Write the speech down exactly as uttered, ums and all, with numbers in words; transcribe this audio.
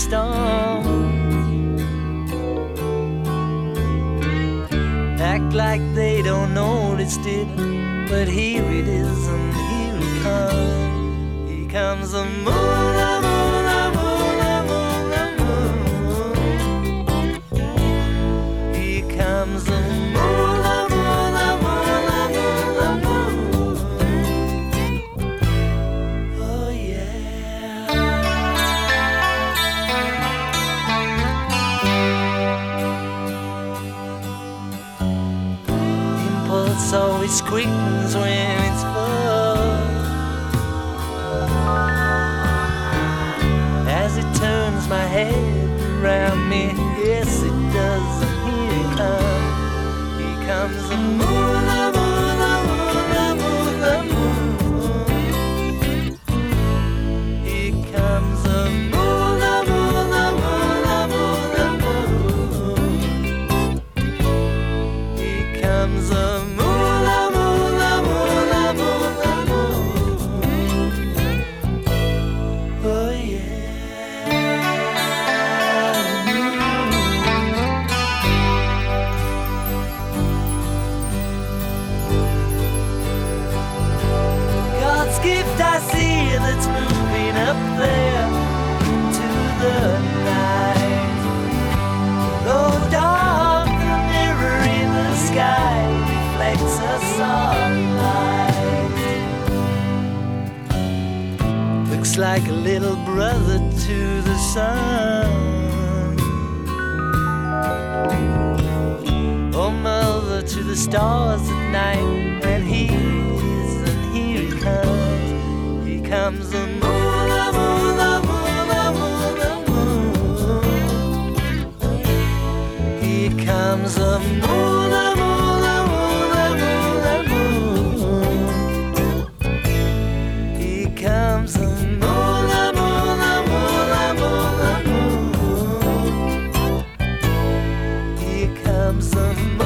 storm. Act like they don't notice it, but here it is and here it comes. Here comes the moon, the moon, the moon, the moon, the moon. Here comes the moon, the moon, the moon, the moon, the moon. Oh yeah. Impulse always quickens when it's full. As it turns my head around me, yes it does, and here it comes. Here comes the moon, the moon, the moon, the moon, the moon. Here comes the moon, the moon, the moon, the moon, the moon. Here comes the moon. Gift I see that's moving up there into the night. Though dark, the mirror in the sky reflects a sunlight. Looks like a little brother to the sun, or mother to the stars at night. And here it is, and here it comes. Here comes the moon, the moon, the moon, the moon, the moon. Here comes the moon, the moon, the moon, the moon, the moon. Here comes the moon, the moon, the moon, the moon, the moon. Here comes the moon.